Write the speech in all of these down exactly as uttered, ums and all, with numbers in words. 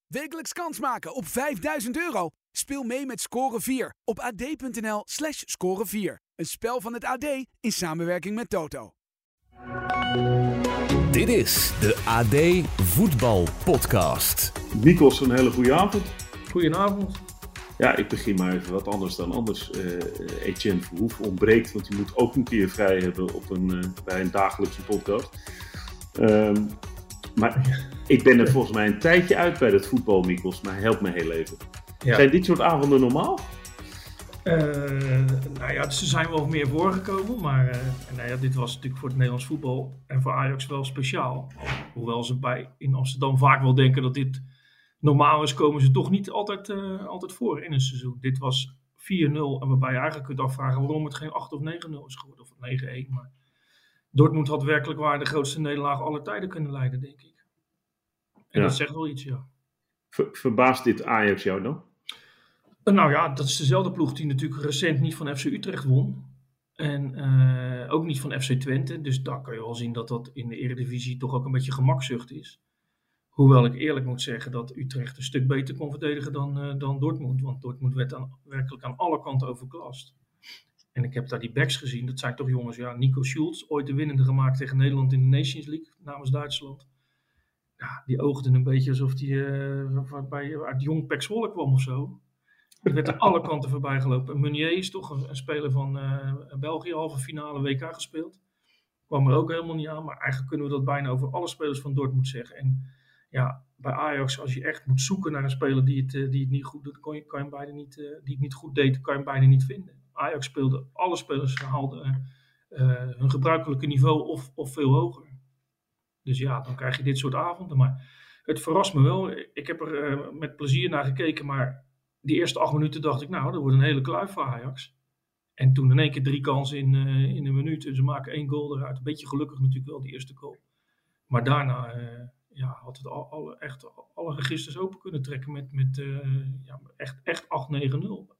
Wekelijks kans maken op vijfduizend euro? Speel mee met Score vier op ad.nl slash score vier. Een spel van het A D in samenwerking met Toto. Dit is de A D Voetbal Podcast. Nikos, een hele goede avond. Goedenavond. Ja, ik begin maar even wat anders dan anders. Uh, Etienne Verhoef ontbreekt, want die moet ook een keer vrij hebben op een, uh, bij een dagelijkse podcast. Um, maar ik ben er volgens mij een tijdje uit bij dat voetbal, Nikos, maar help me heel even. Ja. Zijn dit soort avonden normaal? Uh, nou ja, ze zijn wel meer voorgekomen, maar uh, nou ja, dit was natuurlijk voor het Nederlands voetbal en voor Ajax wel speciaal. Hoewel ze bij in Amsterdam vaak wel denken dat dit normaal is, komen ze toch niet altijd, uh, altijd voor in een seizoen. Dit was vier nul en waarbij je eigenlijk kunt afvragen waarom het geen acht of negen nul is geworden, of negen een. Maar Dortmund had werkelijk waar de grootste nederlaag aller tijden kunnen leiden, denk ik. En ja. Dat zegt wel iets, ja. Ver, verbaast dit Ajax jou dan? Uh, nou ja, dat is dezelfde ploeg die natuurlijk recent niet van F C Utrecht won. En uh, ook niet van F C Twente. Dus daar kan je wel zien dat dat in de Eredivisie toch ook een beetje gemakzucht is. Hoewel ik eerlijk moet zeggen dat Utrecht een stuk beter kon verdedigen dan, uh, dan Dortmund. Want Dortmund werd aan, werkelijk aan alle kanten overklast. En ik heb daar die backs gezien. Dat zijn toch jongens, ja, Nico Schulz, ooit de winnende gemaakt tegen Nederland in de Nations League namens Duitsland. Ja, die oogden een beetje alsof die uh, bij, uit jong Pek Zwolle kwam of zo. Die werd aan alle kanten voorbij gelopen. Meunier is toch een, een speler van uh, België, halve finale W K gespeeld. Kwam er ook helemaal niet aan. Maar eigenlijk kunnen we dat bijna over alle spelers van Dortmund zeggen. En ja, bij Ajax, als je echt moet zoeken naar een speler die het, uh, die het niet goed doet, kan je, kan je bijna niet, uh, die het niet goed deed, kan je hem bijna niet vinden. Ajax speelde, alle spelers haalden uh, uh, hun gebruikelijke niveau of, of veel hoger. Dus ja, dan krijg je dit soort avonden. Maar het verrast me wel. Ik heb er uh, met plezier naar gekeken, maar die eerste acht minuten dacht ik, nou, dat wordt een hele kluif voor Ajax. En toen in één keer drie kansen in, uh, in een minuut. En ze maken één goal eruit. Een beetje gelukkig natuurlijk wel, die eerste goal. Maar daarna uh, ja, had het al, alle, echt alle registers open kunnen trekken met, met uh, ja, echt, echt acht negen nul.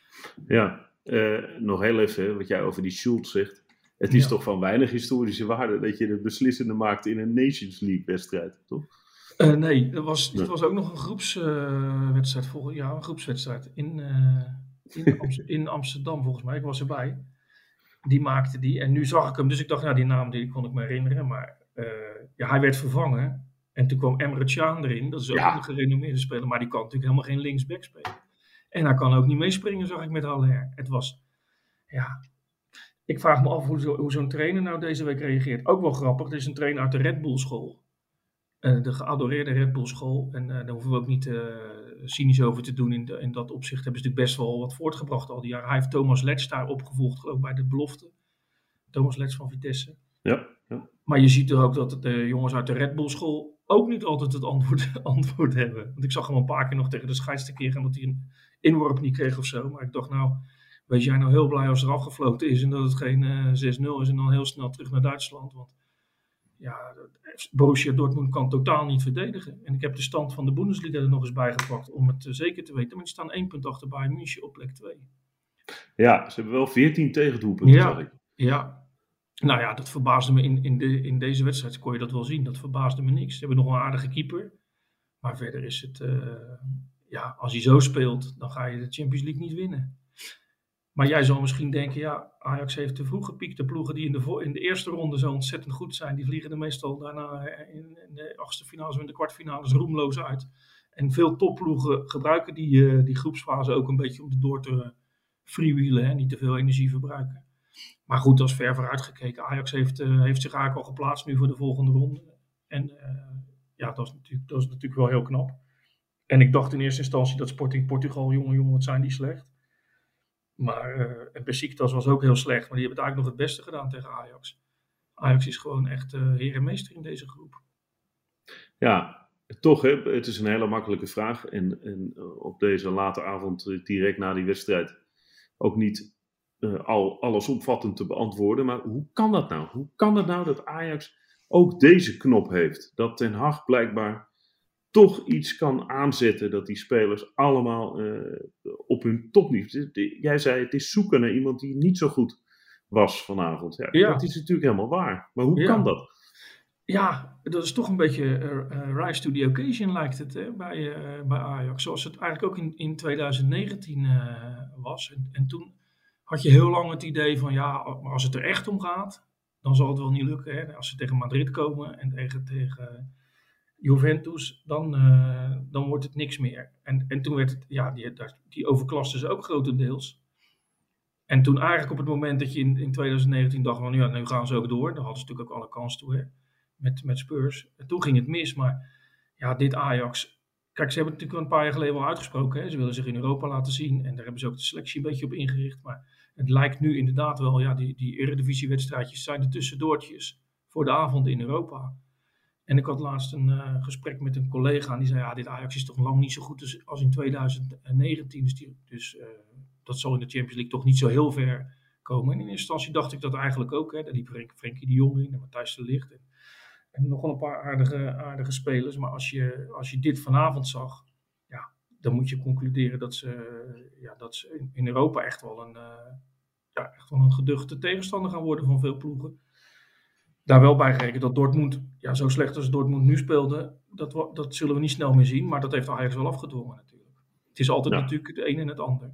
Ja, uh, nog heel even wat jij over die Schulz zegt. Het is ja. toch van weinig historische waarde dat je het beslissende maakt in een Nations League wedstrijd, toch? Uh, nee, het was, het was ook nog een groepswedstrijd, uh, volgens, ja, een groepswedstrijd in, uh, in, Amst- in Amsterdam volgens mij. Ik was erbij. Die maakte die en nu zag ik hem, dus ik dacht, nou die naam die kon ik me herinneren, maar uh, ja, hij werd vervangen en toen kwam Emre Can erin, dat is ook ja. een gerenommeerde speler, maar die kan natuurlijk helemaal geen linksback spelen. En hij kan ook niet meespringen, zag ik met Haller. Het was, ja, ik vraag me af hoe, zo, hoe zo'n trainer nou deze week reageert. Ook wel grappig, er is een trainer uit de Red Bull school. Uh, de geadoreerde Red Bull school. En uh, daar hoeven we ook niet uh, cynisch over te doen. In, de, in dat opzicht hebben ze natuurlijk best wel wat voortgebracht al die jaren. Hij heeft Thomas Letts daar opgevolgd, geloof ik, bij de belofte. Thomas Letts van Vitesse. Ja, ja. Maar je ziet er ook dat de jongens uit de Red Bull school ook niet altijd het antwoord, antwoord hebben. Want ik zag hem een paar keer nog tegen de scheidsrechter gaan dat hij een inworp niet kreeg of zo. Maar ik dacht nou, wees jij nou heel blij als er afgefloten is en dat het geen uh, zes nul is en dan heel snel terug naar Duitsland. Want ja, Borussia Dortmund kan totaal niet verdedigen. En ik heb de stand van de Bundesliga er nog eens bij gepakt om het uh, zeker te weten. Maar die staan één punt achter Bayern München op plek twee. Ja, ze hebben wel veertien tegendoelpunten, ja, zag ik. Ja, nou ja, dat verbaasde me in, in, de, in deze wedstrijd. Kon je dat wel zien. Dat verbaasde me niks. Ze hebben nog een aardige keeper. Maar verder is het, uh, ja, als hij zo speelt, dan ga je de Champions League niet winnen. Maar jij zal misschien denken, ja, Ajax heeft te vroeg gepiekt. De ploegen die in de, vo- in de eerste ronde zo ontzettend goed zijn, die vliegen er meestal daarna in, in de achtste finales en de kwartfinales roemloos uit. En veel topploegen gebruiken die, uh, die groepsfase ook een beetje om erdoor te freewheelen, hè, niet te veel energie verbruiken. Maar goed, dat is ver vooruit gekeken. Ajax heeft, uh, heeft zich eigenlijk al geplaatst nu voor de volgende ronde. En uh, ja, dat is, natuurlijk, dat is natuurlijk wel heel knap. En ik dacht in eerste instantie dat Sporting Portugal, jongen, jongen, wat zijn die slecht. Maar uh, Besiktas was ook heel slecht. Maar die hebben het eigenlijk nog het beste gedaan tegen Ajax. Ajax is gewoon echt uh, heer en meester in deze groep. Ja, toch hè. Het is een hele makkelijke vraag. En, en uh, op deze late avond, uh, direct na die wedstrijd, ook niet uh, al allesomvattend te beantwoorden. Maar hoe kan dat nou? Hoe kan het nou dat Ajax ook deze knop heeft? Dat Ten Hag blijkbaar toch iets kan aanzetten dat die spelers allemaal uh, op hun topniveau. Jij zei het is zoeken naar iemand die niet zo goed was vanavond. Ja, ja. Dat is natuurlijk helemaal waar. Maar hoe ja. kan dat? Ja, dat is toch een beetje uh, uh, rise to the occasion lijkt het hè, bij, uh, bij Ajax. Zoals het eigenlijk ook in, in twintig negentien uh, was. En, en toen had je heel lang het idee van ja, maar als het er echt om gaat, dan zal het wel niet lukken. Hè. Als ze tegen Madrid komen en tegen, tegen Juventus, dan, uh, dan wordt het niks meer. En, en toen werd het, ja, die, die overklasten ze ook grotendeels. En toen eigenlijk op het moment dat je in, in twintig negentien dacht van ja, nu gaan ze ook door. Dan hadden ze natuurlijk ook alle kans toe hè, met, met Spurs. En toen ging het mis, maar ja, dit Ajax. Kijk, ze hebben het natuurlijk een paar jaar geleden wel uitgesproken. Hè. Ze willen zich in Europa laten zien en daar hebben ze ook de selectie een beetje op ingericht. Maar het lijkt nu inderdaad wel, ja, die, die Eredivisie-wedstrijdjes zijn de tussendoortjes voor de avond in Europa. En ik had laatst een uh, gesprek met een collega en die zei, ja, dit Ajax is toch lang niet zo goed als in twintig negentien. Dus, die, dus uh, dat zal in de Champions League toch niet zo heel ver komen. En in eerste instantie dacht ik dat eigenlijk ook. Hè. Daar liep Frenk, Frenkie de Jong in en Matthijs de Ligt. En, en nog wel een paar aardige, aardige spelers. Maar als je, als je dit vanavond zag, ja, dan moet je concluderen dat ze, ja, dat ze in, in Europa echt wel, een, uh, ja, echt wel een geduchte tegenstander gaan worden van veel ploegen. Daar wel bij gerekend dat Dortmund, ja, zo slecht als Dortmund nu speelde, dat, dat zullen we niet snel meer zien. Maar dat heeft Ajax wel afgedwongen natuurlijk. Het is altijd ja. natuurlijk het een en het ander.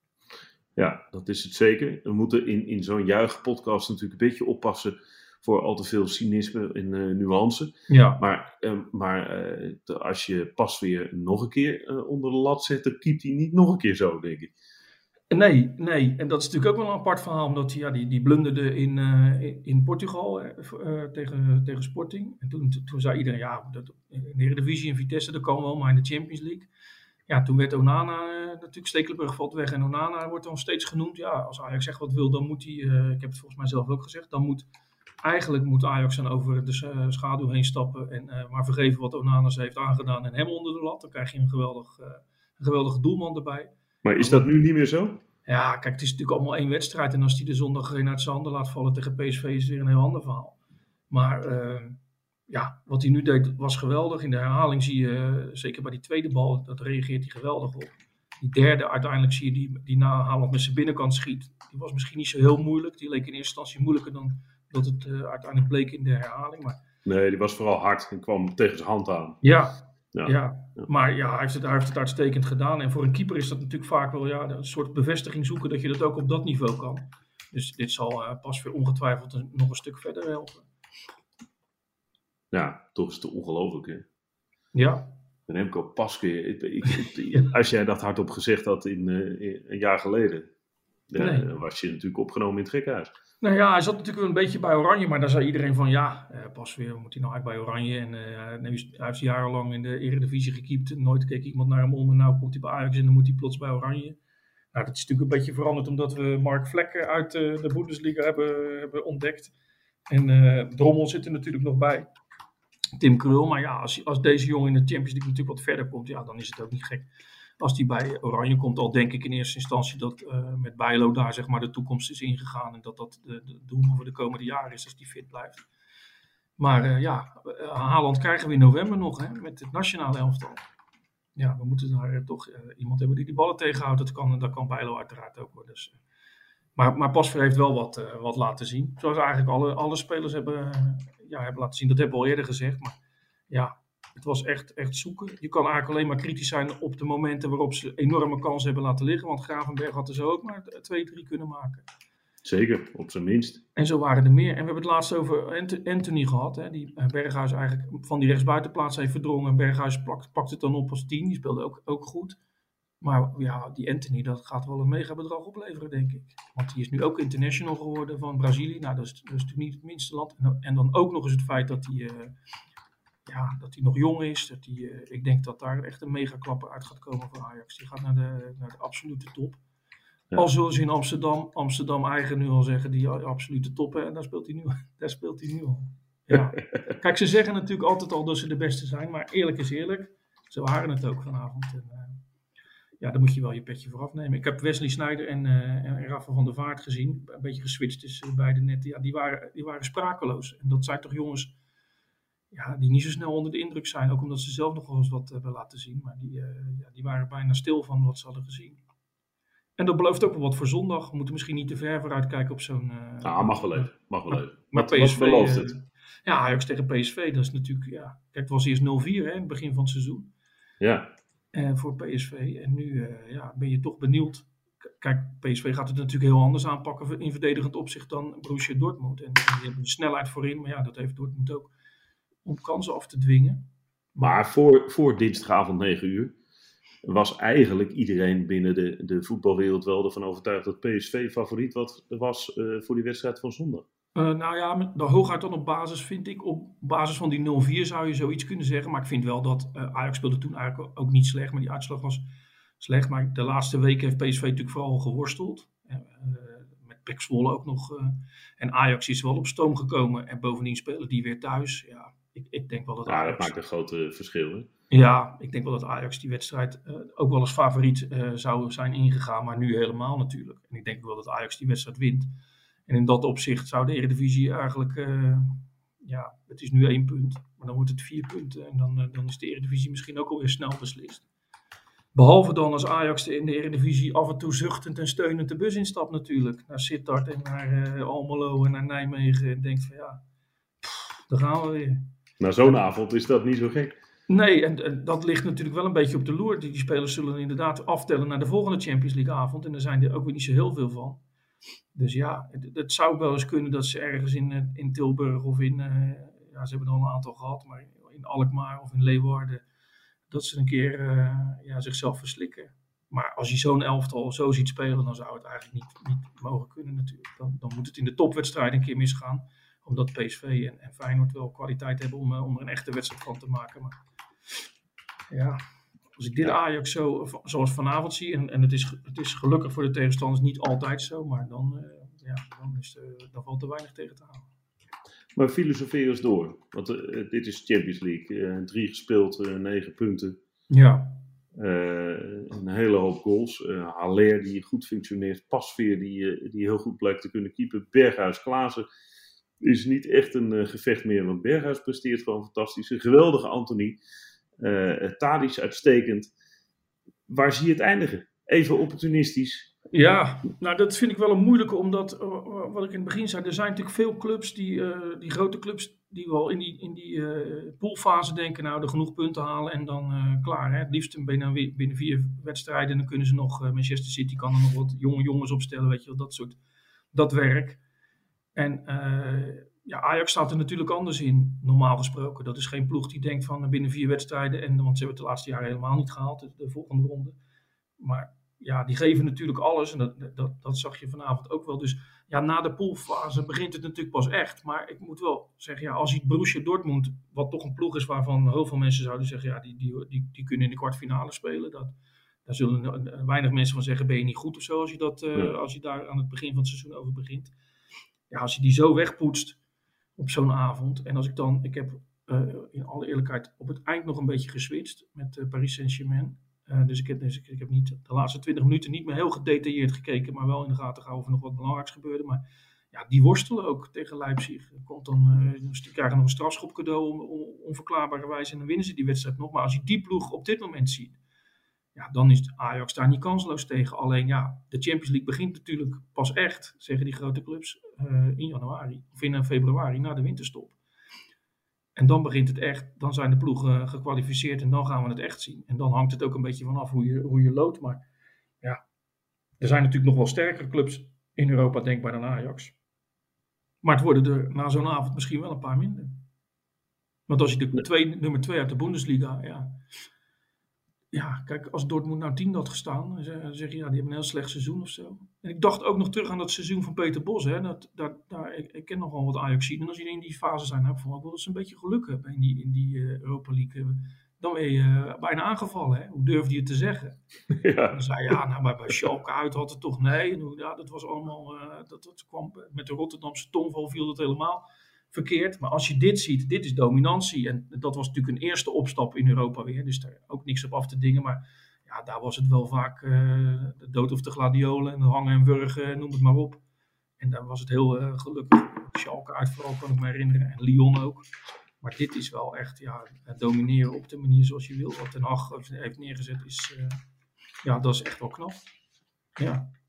Ja, dat is het zeker. We moeten in, in zo'n juichpodcast natuurlijk een beetje oppassen voor al te veel cynisme en uh, nuance. Ja. Maar, uh, maar uh, de, als je pas weer nog een keer uh, onder de lat zet, dan keept hij niet nog een keer zo, denk ik. Nee, nee. En dat is natuurlijk ook wel een apart verhaal, omdat hij ja, die, die blunderde in, uh, in Portugal uh, tegen, tegen Sporting. En toen, toen zei iedereen, ja, dat, in de Eredivisie en Vitesse, dat kan wel, maar in de Champions League. Ja, toen werd Onana, uh, natuurlijk Stekelenburg valt weg en Onana wordt dan steeds genoemd. Ja, als Ajax echt wat wil, dan moet hij, uh, ik heb het volgens mij zelf ook gezegd, dan moet, eigenlijk moet Ajax dan over de uh, schaduw heen stappen en uh, maar vergeven wat Onana ze heeft aangedaan en hem onder de lat. Dan krijg je een, geweldig, uh, een geweldige doelman erbij. Maar is dat nu niet meer zo? Ja, kijk, het is natuurlijk allemaal één wedstrijd. En als hij de zondag in uit zijn handen laat vallen tegen P S V is het weer een heel ander verhaal. Maar uh, ja, wat hij nu deed was geweldig. In de herhaling zie je, uh, zeker bij die tweede bal, dat reageert hij geweldig op. Die derde, uiteindelijk zie je die, die na Haaland met zijn binnenkant schiet. Die was misschien niet zo heel moeilijk. Die leek in eerste instantie moeilijker dan dat het uh, uiteindelijk bleek in de herhaling. Maar... Nee, die was vooral hard en kwam tegen zijn hand aan. Ja. Ja, ja, maar ja, hij heeft, het, hij heeft het uitstekend gedaan. En voor een keeper is dat natuurlijk vaak wel ja, een soort bevestiging zoeken dat je dat ook op dat niveau kan. Dus dit zal uh, pas weer ongetwijfeld een, nog een stuk verder helpen. Ja, toch is het ongelooflijk, hè? Ja. Remco Pasveer, als jij dat hardop gezegd had in, uh, in een jaar geleden, ja, nee. Dan was je natuurlijk opgenomen in het gekhuis. Nou ja, hij zat natuurlijk wel een beetje bij Oranje, maar daar zei iedereen van ja, uh, Pasveer, moet hij nou uit bij Oranje? En uh, hij heeft jarenlang in de Eredivisie gekiept, nooit keek iemand naar hem om en nou komt hij bij Ajax en dan moet hij plots bij Oranje. Nou, dat is natuurlijk een beetje veranderd omdat we Mark Vlekken uit uh, de Bundesliga hebben, hebben ontdekt. En uh, Drommel zit er natuurlijk nog bij. Tim Krul, maar ja, als, als deze jongen in de Champions League natuurlijk wat verder komt, ja, dan is het ook niet gek. Als hij bij Oranje komt, al denk ik in eerste instantie dat uh, met Bijlo daar zeg maar de toekomst is ingegaan. En dat dat de, de doelman voor de komende jaren is als die fit blijft. Maar uh, ja, uh, Haaland krijgen we in november nog hè, met het nationale elftal. Ja, we moeten daar uh, toch uh, iemand hebben die die ballen tegenhoudt. Dat kan, dat kan Bijlo uiteraard ook worden. Dus, uh, maar, maar Pasveer heeft wel wat, uh, wat laten zien. Zoals eigenlijk alle, alle spelers hebben, uh, ja, hebben laten zien. Dat hebben we al eerder gezegd. Maar ja... Het was echt, echt zoeken. Je kan eigenlijk alleen maar kritisch zijn op de momenten waarop ze enorme kansen hebben laten liggen. Want Gravenberg had er zo ook maar twee, drie kunnen maken. Zeker, op zijn minst. En zo waren er meer. En we hebben het laatst over Anthony gehad. Hè, die Berghuis eigenlijk van die rechtsbuitenplaats heeft verdrongen. Berghuis pakt, pakt het dan op als tien. Die speelde ook, ook goed. Maar ja, die Anthony, dat gaat wel een mega bedrag opleveren, denk ik. Want die is nu ook international geworden van Brazilië. Nou, dat is, dat is natuurlijk niet het minste land. En, en dan ook nog eens het feit dat hij... Uh, Ja, dat hij nog jong is. Dat hij, uh, ik denk dat daar echt een mega klapper uit gaat komen voor Ajax. Die gaat naar de, naar de absolute top. Ja. Al zullen ze in Amsterdam, Amsterdam eigen nu al zeggen, die absolute top. En daar speelt hij nu, daar speelt hij nu al. Ja. Kijk, ze zeggen natuurlijk altijd al dat ze de beste zijn. Maar eerlijk is eerlijk. Ze waren het ook vanavond. En, uh, ja, daar moet je wel je petje voor afnemen. Ik heb Wesley Sneijder en, uh, en Rafa van der Vaart gezien. Een beetje geswitcht tussen beide netten. Ja, die waren, die waren sprakeloos. En dat zijn toch jongens... Ja, die niet zo snel onder de indruk zijn. Ook omdat ze zelf nog wel eens wat hebben laten zien. Maar die, uh, ja, die waren bijna stil van wat ze hadden gezien. En dat belooft ook wel wat voor zondag. We moeten misschien niet te ver vooruit kijken op zo'n... Uh, ah, mag wel even. Mag wel even. Maar, maar P S V... Wat belooft het? Uh, Ja, Ajax tegen P S V, dat is natuurlijk, ja, kijk, het was eerst nul vier hè, in het begin van het seizoen. Ja. Uh, voor P S V. En nu uh, ja, ben je toch benieuwd. K- kijk, P S V gaat het natuurlijk heel anders aanpakken in verdedigend opzicht dan Borussia Dortmund. En, en die hebben de snelheid voorin, maar ja, dat heeft Dortmund ook om kansen af te dwingen. Maar voor, voor dinsdagavond negen uur was eigenlijk iedereen binnen de, de voetbalwereld wel ervan overtuigd dat P S V favoriet wat, was uh, voor die wedstrijd van zondag. Uh, nou ja, met de hooguit dan op basis vind ik, op basis van die nul vier zou je zoiets kunnen zeggen. Maar ik vind wel dat uh, Ajax speelde toen eigenlijk ook niet slecht, maar die uitslag was slecht. Maar de laatste weken heeft P S V natuurlijk vooral geworsteld. Uh, met P E C Zwolle ook nog. Uh, en Ajax is wel op stoom gekomen en bovendien spelen die weer thuis. Ja, ik, ik denk wel dat Ajax... Ja, dat maakt een grote verschil, hè? Ja, ik denk wel dat Ajax die wedstrijd uh, ook wel als favoriet uh, zou zijn ingegaan, maar nu helemaal natuurlijk. En ik denk wel dat Ajax die wedstrijd wint. En in dat opzicht zou de Eredivisie eigenlijk, uh, ja, het is nu één punt, maar dan wordt het vier punten. En dan, uh, dan is de Eredivisie misschien ook alweer snel beslist. Behalve dan als Ajax in de Eredivisie af en toe zuchtend en steunend de bus instapt natuurlijk. Naar Sittard en naar uh, Almelo en naar Nijmegen. En denkt van ja, pff, daar gaan we weer. Na zo'n avond is dat niet zo gek. Nee, en, en dat ligt natuurlijk wel een beetje op de loer. Die, die spelers zullen inderdaad aftellen naar de volgende Champions League avond. En er zijn er ook weer niet zo heel veel van. Dus ja, het, het zou wel eens kunnen dat ze ergens in, in Tilburg of in, uh, ja, ze hebben er al een aantal gehad, maar in Alkmaar of in Leeuwarden, dat ze een keer uh, ja, zichzelf verslikken. Maar als je zo'n elftal zo ziet spelen, dan zou het eigenlijk niet, niet mogen kunnen natuurlijk. Dan, dan moet het in de topwedstrijd een keer misgaan, omdat P S V en, en Feyenoord wel kwaliteit hebben om, uh, om er een echte wedstrijd van te maken. Maar ja, als ik dit ja. Ajax zo, zoals vanavond zie, en, en het, is, het is gelukkig voor de tegenstanders niet altijd zo, maar dan, uh, ja, dan, is de, dan valt er weinig tegen te halen. Maar filosofeer eens door, want uh, dit is Champions League, uh, drie gespeeld, uh, negen punten. Ja. Uh, een hele hoop goals. Uh, Haller die goed functioneert, Pasveer die, uh, die heel goed blijkt te kunnen keepen, Berghuis, Klaassen is niet echt een uh, gevecht meer, want Berghuis presteert gewoon fantastisch. Een geweldige Anthony. Uh, Tadic uitstekend. Waar zie je het eindigen? Even opportunistisch. Ja, nou dat vind ik wel een moeilijke, omdat, uh, wat ik in het begin zei, er zijn natuurlijk veel clubs, die, uh, die grote clubs, die wel in die, in die uh, poolfase denken, nou, er genoeg punten halen en dan uh, klaar. Hè? Het liefst binnen, binnen vier wedstrijden, dan kunnen ze nog, uh, Manchester City kan er nog wat jonge jongens opstellen, weet je wel, dat soort, dat werk. En uh, ja, Ajax staat er natuurlijk anders in, normaal gesproken. Dat is geen ploeg die denkt van binnen vier wedstrijden, en, want ze hebben het de laatste jaren helemaal niet gehaald, de, de volgende ronde. Maar ja, die geven natuurlijk alles en dat, dat, dat zag je vanavond ook wel. Dus ja, na de poolfase begint het natuurlijk pas echt. Maar ik moet wel zeggen, ja, als je Borussia Dortmund, wat toch een ploeg is waarvan heel veel mensen zouden zeggen, ja, die, die, die, die kunnen in de kwartfinale spelen. Dat, daar zullen weinig mensen van zeggen, ben je niet goed of zo, als je, dat, uh, ja. als je daar aan het begin van het seizoen over begint. Ja, als je die zo wegpoetst op zo'n avond. En als ik dan, ik heb uh, in alle eerlijkheid op het eind nog een beetje geswitcht met uh, Paris Saint-Germain. Uh, dus ik heb, dus ik, ik heb niet, de laatste twintig minuten niet meer heel gedetailleerd gekeken, maar wel in de gaten gehouden of er nog wat belangrijks gebeurde. Maar ja, die worstelen ook tegen Leipzig. Er komt dan, uh, die krijgen nog een strafschop cadeau om, om onverklaarbare wijze en dan winnen ze die wedstrijd nog. Maar als je die ploeg op dit moment ziet, ja, dan is Ajax daar niet kansloos tegen. Alleen ja, de Champions League begint natuurlijk pas echt, zeggen die grote clubs, uh, in januari of in februari na de winterstop. En dan begint het echt, dan zijn de ploegen gekwalificeerd en dan gaan we het echt zien. En dan hangt het ook een beetje vanaf hoe je, hoe je loodt. Maar ja, er zijn natuurlijk nog wel sterkere clubs in Europa denkbaar dan Ajax. Maar het worden er na zo'n avond misschien wel een paar minder. Want als je de twee, nummer twee uit de Bundesliga, ja... Ja, kijk, als Dortmund nou tien had gestaan, dan zeg je, ja, die hebben een heel slecht seizoen of zo. En ik dacht ook nog terug aan dat seizoen van Peter Bos, hè. Dat, dat, daar, ik, ik ken nogal wat Ajax-zien. En als je in die fase zijn, heb ik vond ik wel dat ze een beetje geluk hebben in die, in die uh, Europa League. Dan ben je uh, bijna aangevallen, hè. Hoe durfde je het te zeggen? Ja. Dan zei je, ja, nou, bij, bij Schalke uit had het toch nee. En, ja, dat was allemaal, uh, dat, dat kwam met de Rotterdamse tongval viel dat helemaal verkeerd, maar als je dit ziet, dit is dominantie en dat was natuurlijk een eerste opstap in Europa weer, dus daar ook niks op af te dingen, maar ja, daar was het wel vaak uh, de dood of de gladiolen en hangen en wurgen, noem het maar op. En daar was het heel uh, gelukkig. Schalke uit vooral kan ik me herinneren en Lyon ook. Maar dit is wel echt, ja, domineren op de manier zoals je wil. Wat Ten Hag heeft neergezet is, uh, ja, dat is echt wel knap. Ja.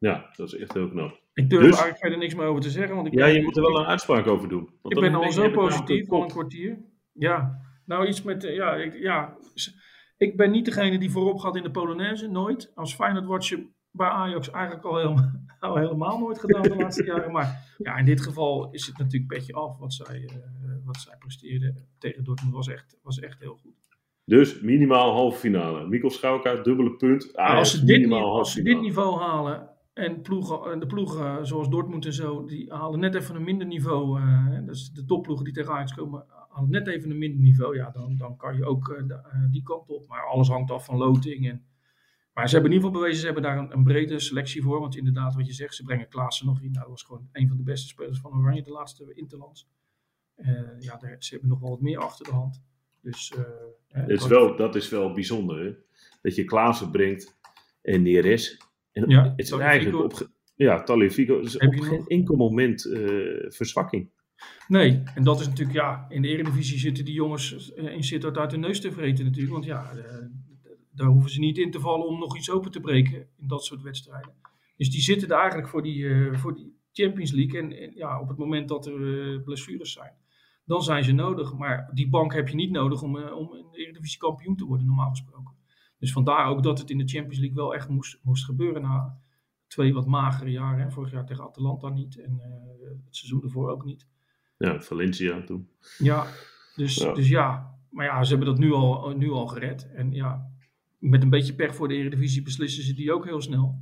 Ja, dat is echt heel knap. Ik durf Dus- er eigenlijk verder niks meer over te zeggen. Want ik Ja, ben, je moet er wel een uitspraak over doen. Want ik dan ben al denk zo je, heb ik positief, namelijk al een kop. kwartier. Ja, nou iets met, eh, ja, ik, ja, s- ik ben niet degene die voorop gaat in de Polonaise, nooit. Als Feyenoord-watcher bij Ajax eigenlijk al helemaal, al helemaal nooit gedaan de laatste jaren. Maar ja, in dit geval is het natuurlijk petje af wat zij, eh, wat zij presteerden tegen Dortmund. Was echt, was echt heel goed. Dus minimaal halve finale. Mikkel Schauka, dubbele punt. Maar Ajax, als ze, dit, minimaal ni- halve als ze dit finale. niveau halen en ploegen, en de ploegen zoals Dortmund en zo, die halen net even een minder niveau. eh, dus de topploegen die tegen Ajax komen, halen net even een minder niveau. Ja, dan, dan kan je ook eh, de- eh, die kant op. Maar alles hangt af van loting. En, maar ze hebben in ieder geval bewezen, ze hebben daar een, een brede selectie voor. Want inderdaad, wat je zegt, ze brengen Klaassen nog in. Nou, dat was gewoon een van de beste spelers van Oranje, de laatste Interlands. Eh, ja, daar, ze hebben nog wel wat meer achter de hand. Dus, eh, hè, Het is wel, dat is wel bijzonder, hè? Dat je Klaassen brengt en Neres. En Ja, het is Tagliafico. eigenlijk op, ge- ja, Tagliafico is Heb op je geen nog? enkel moment eh, verzwakking. Nee, en dat is natuurlijk, ja, in de Eredivisie zitten die jongens eh, in Sittard uit de neus te vreten natuurlijk. Want ja, eh, daar hoeven ze niet in te vallen om nog iets open te breken in dat soort wedstrijden. Dus die zitten er eigenlijk voor die, eh, voor die Champions League. En, en ja, op het moment dat er eh, blessures zijn, dan zijn ze nodig. Maar die bank heb je niet nodig om, eh, om in de Eredivisie kampioen te worden, normaal gesproken. Dus vandaar ook dat het in de Champions League wel echt moest, moest gebeuren na twee wat magere jaren. Hè. Vorig jaar tegen Atalanta niet en eh, het seizoen ervoor ook niet. Ja, Valencia toen. Ja, dus Ja. ja. dus ja, maar ja, ze hebben dat nu al, nu al gered. En ja, met een beetje pech voor de Eredivisie beslissen ze die ook heel snel.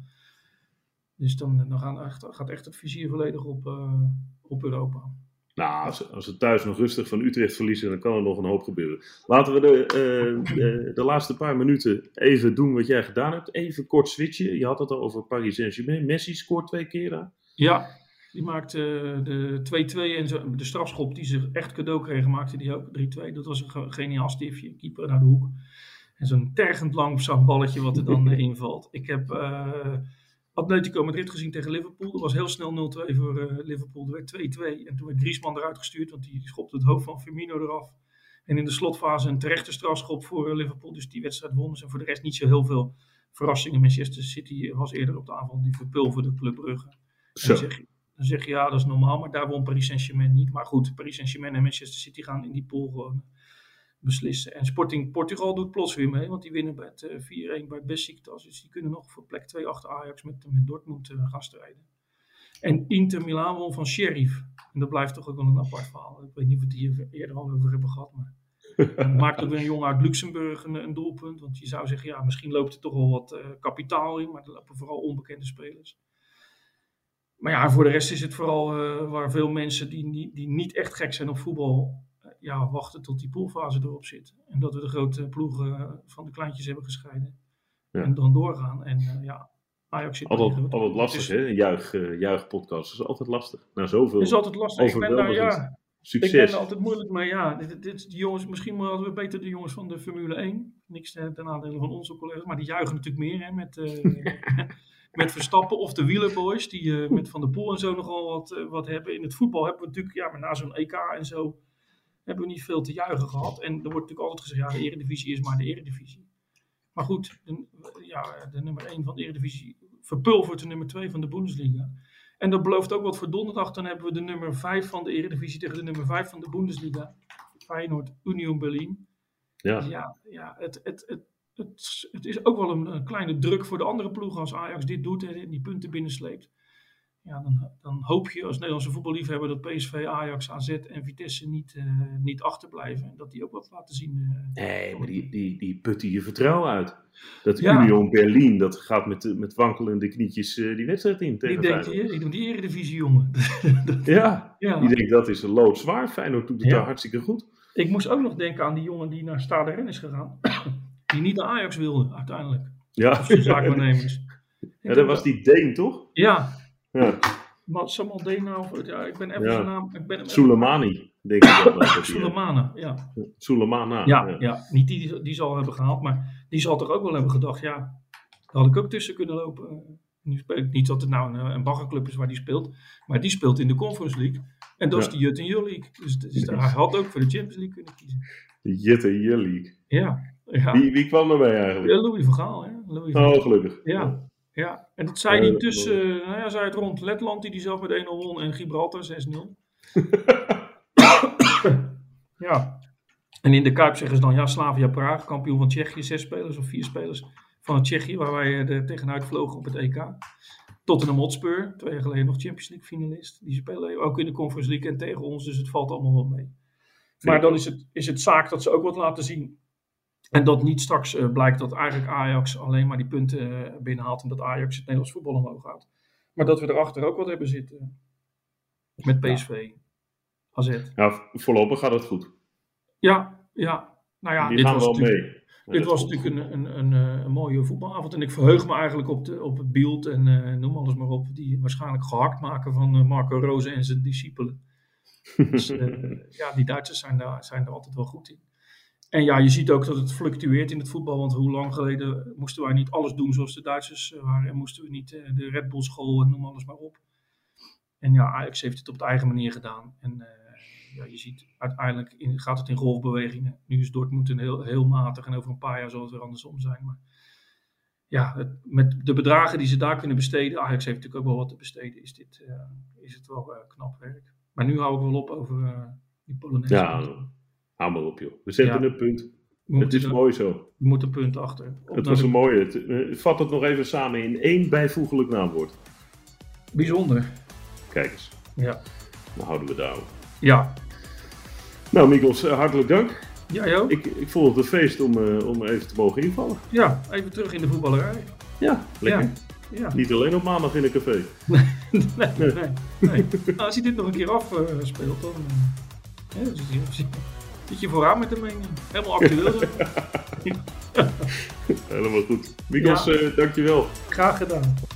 Dus dan, dan gaan echt, gaat echt het vizier volledig op, uh, op Europa. Nou, als, als ze thuis nog rustig van Utrecht verliezen, dan kan er nog een hoop gebeuren. Laten we de, uh, de, de laatste paar minuten even doen wat jij gedaan hebt. Even kort switchen. Je had het al over Paris Saint-Germain. Messi scoort twee keer daar. Ja, die maakte uh, de twee-twee en zo, de strafschop die ze echt cadeau kregen, maakte die ook drie-twee. Dat was een geniaal stiftje, keeper naar de hoek. En zo'n tergend lang zo'n balletje wat er dan uh, invalt. Ik heb uh, Atletico Madrid gezien tegen Liverpool. Dat was heel snel nul-twee voor uh, Liverpool. Er werd twee-twee. En toen werd Griezmann eruit gestuurd, want die schopte het hoofd van Firmino eraf. En in de slotfase een terechte strafschop voor uh, Liverpool. Dus die wedstrijd wonnen ze. En voor de rest niet zo heel veel verrassingen. Manchester City was eerder op de avond. Die verpulverde Club Brugge. Dan zeg, je, dan zeg je ja, dat is normaal. Maar daar won Paris Saint-Germain niet. Maar goed, Paris Saint-Germain en Manchester City gaan in die pool gewoon beslissen. En Sporting Portugal doet plots weer mee, want die winnen met uh, vier-een bij Besiktas. Dus die kunnen nog voor plek twee achter Ajax met, met Dortmund uh, gaan strijden. En Inter Milan won van Sheriff. En dat blijft toch ook wel een apart verhaal. Ik weet niet of we het hier eerder al over hebben gehad, maar dan maakt ook weer een jongen uit Luxemburg een, een doelpunt. Want je zou zeggen, ja, misschien loopt er toch wel wat uh, kapitaal in, maar er lopen vooral onbekende spelers. Maar ja, voor de rest is het vooral uh, waar veel mensen die, die, die niet echt gek zijn op voetbal, ja, wachten tot die poolfase erop zit. En dat we de grote ploegen van de kleintjes hebben gescheiden. Ja. En dan doorgaan. En uh, ja, Ajax zit altijd, altijd lastig, dus, hè? Een juich, uh, juichpodcast. Dat is altijd lastig. Nou, zoveel. Het is altijd lastig. Ik ben daar, ja, Succes. Ik ben er altijd moeilijk mee. Ja, dit, dit, die jongens, misschien hadden we beter de jongens van de Formule één. Niks ten nadele van onze collega's. Maar die juichen natuurlijk meer, hè, met, uh, met Verstappen of de wielerboys. Die uh, met Van der Poel en zo nogal wat, uh, wat hebben. In het voetbal hebben we natuurlijk, ja, maar na zo'n E K en zo hebben we niet veel te juichen gehad. En er wordt natuurlijk altijd gezegd, ja, de Eredivisie is maar de Eredivisie. Maar goed, de, ja, de nummer één van de Eredivisie verpulvert de nummer twee van de Bundesliga. En dat belooft ook wat voor donderdag. Dan hebben we de nummer vijf van de Eredivisie tegen de nummer vijf van de Bundesliga. Feyenoord, Union Berlin. Ja, dus ja, ja het, het, het, het, het is ook wel een, een kleine druk voor de andere ploegen als Ajax dit doet en die punten binnensleept. Ja, dan, dan hoop je als Nederlandse voetballiefhebber dat P S V, Ajax, A Z en Vitesse niet, uh, niet achterblijven. En dat die ook wat laten zien. Uh, nee, maar die, die, die putten je vertrouwen uit. Dat ja. Union Berlin, dat gaat met, met wankelende knietjes uh, die wedstrijd in tegen Feyenoord. Ik denk, die, die Eredivisie, jongen. ja, ja, die denkt dat is een loodzwaar. Feyenoord doet het ja. daar hartstikke goed. Ik moest ook nog denken aan die jongen die naar Stade Rennes is gegaan. Die niet naar Ajax wilde, uiteindelijk. Ja. Of zijn zaakwaarnemers. Ja, dat was die Deen, toch? Ja. Ja. Maar Samal Dena, of ja, ik ben even ja. zijn naam. Ik ben Soleimani, denk ik dat. Soleimana, ja. Soleimana. Ja, ja. ja, niet die die zal hebben gehaald, maar die zal toch ook wel hebben gedacht, ja, daar had ik ook tussen kunnen lopen. Nu speel ik niet dat het nou een, een baggerclub is waar die speelt, maar die speelt in de Conference League. En dat ja. is de Jut en Jul League. Dus, dus hij had ook voor de Champions League kunnen kiezen. De Jut en Jul League. Ja. ja. Wie, wie kwam erbij eigenlijk? Ja, Louis van Gaal, hè? Louis van... Oh, gelukkig. Ja. Ja, en dat zei hij Uh, tussen, uh, nou ja, zei het rond Letland die die zelf met één nul won en Gibraltar zes nul. Ja. En in de Kuip zeggen ze dan, ja, Slavia Praag, kampioen van Tsjechië, zes spelers of vier spelers van Tsjechië, waar wij er tegenuit vlogen op het E K. Tottenham Hotspur, twee jaar geleden nog Champions League finalist. Die spelen ook in de Conference League en tegen ons, dus het valt allemaal wel mee. Maar dan is het, is het zaak dat ze ook wat laten zien. En dat niet straks uh, blijkt dat eigenlijk Ajax alleen maar die punten uh, binnenhaalt en dat Ajax het Nederlands voetbal omhoog houdt. Maar dat we erachter ook wat hebben zitten. Met P S V, ja. A Z. Ja, voorlopig gaat het goed. Ja, ja. Nou ja, die dit gaan was wel natuurlijk, mee. Ja, dit was natuurlijk een, een, een, een mooie voetbalavond. En ik verheug me eigenlijk op, de, op het beeld en uh, noem alles maar op. Die waarschijnlijk gehakt maken van uh, Marco Rose en zijn discipelen. Dus uh, ja, die Duitsers zijn daar, zijn er altijd wel goed in. En ja, je ziet ook dat het fluctueert in het voetbal. Want hoe lang geleden moesten wij niet alles doen zoals de Duitsers waren. En moesten we niet uh, de Red Bull school en noem alles maar op. En ja, Ajax heeft het op de eigen manier gedaan. En uh, ja, je ziet uiteindelijk in, gaat het in golfbewegingen. Nu is Dortmund een heel, heel matig en over een paar jaar zal het weer andersom zijn. Maar ja, het, met de bedragen die ze daar kunnen besteden. Ajax heeft natuurlijk ook wel wat te besteden. Is, dit, uh, is het wel uh, knap werk. Maar nu hou ik wel op over uh, die Polonaise. Ja, hou maar op joh. We zetten ja. een punt. We het is er, mooi zo. We moeten een punt achter. Op het was de... een mooie. Het, uh, vat het nog even samen in één bijvoeglijk naamwoord. Bijzonder. Kijk eens. Ja. Dan houden we daar op. Ja. Nou Mikkels, uh, hartelijk dank. Ja, joh. Ik, ik vond het een feest om, uh, om even te mogen invallen. Ja, even terug in de voetballerij. Ja, lekker. Ja. Ja. Niet alleen op maandag in een café. Nee, nee, nee. nee, nee. Nou, als je dit nog een keer afspeelt, uh, dan uh, ja, zit, zit je vooraan met de mening. Helemaal actueel. Helemaal goed. Mikkels, ja. uh, dankjewel. Graag gedaan.